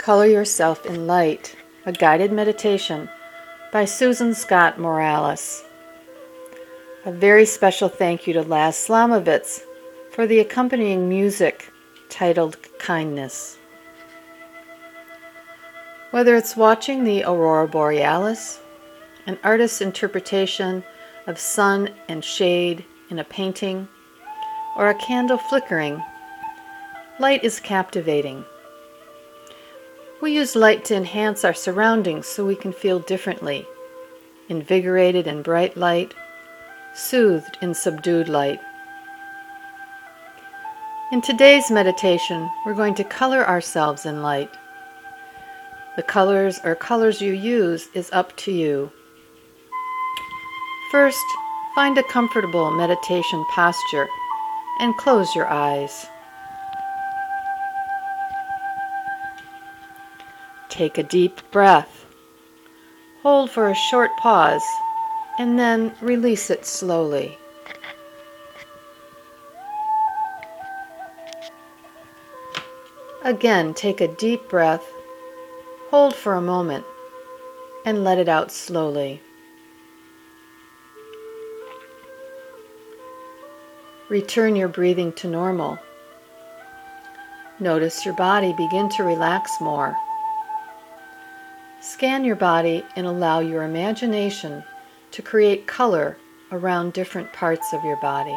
Color Yourself in Light, a guided meditation by Susan Scott Morales. A very special thank you to Laz Slamovitz for the accompanying music titled Kindness. Whether it's watching the aurora borealis, an artist's interpretation of sun and shade in a painting, or a candle flickering, light is captivating. We use light to enhance our surroundings so we can feel differently, invigorated in bright light, soothed in subdued light. In today's meditation, we're going to color ourselves in light. The colors or colors you use is up to you. First, find a comfortable meditation posture and close your eyes. Take a deep breath. Hold for a short pause and then release it slowly. Again, take a deep breath, hold for a moment, and let it out slowly. Return your breathing to normal. Notice your body begin to relax more. Scan your body and allow your imagination to create color around different parts of your body.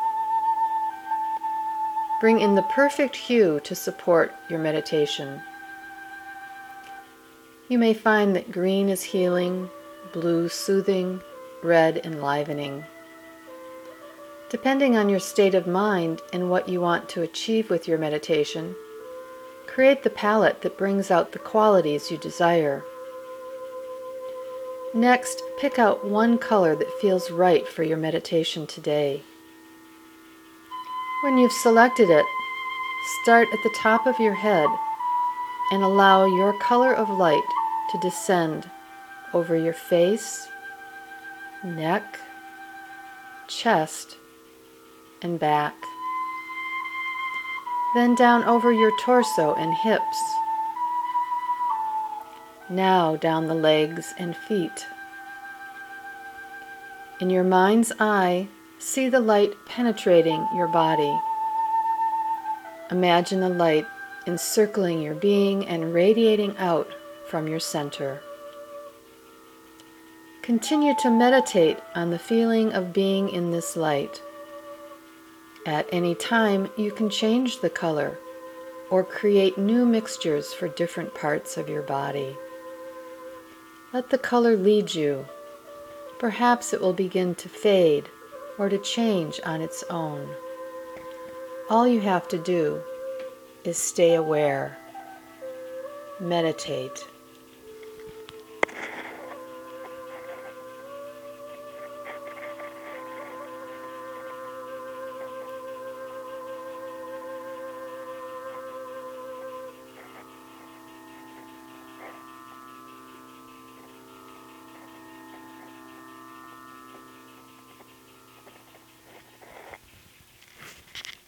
Bring in the perfect hue to support your meditation. You may find that green is healing, blue soothing, red enlivening. Depending on your state of mind and what you want to achieve with your meditation, create the palette that brings out the qualities you desire. Next, pick out one color that feels right for your meditation today. When you've selected it, start at the top of your head and allow your color of light to descend over your face, neck, chest, and back. Then down over your torso and hips. Now down the legs and feet. In your mind's eye, see the light penetrating your body. Imagine the light encircling your being and radiating out from your center. Continue to meditate on the feeling of being in this light. At any time, you can change the color or create new mixtures for different parts of your body. Let the color lead you. Perhaps it will begin to fade or to change on its own. All you have to do is stay aware. Meditate.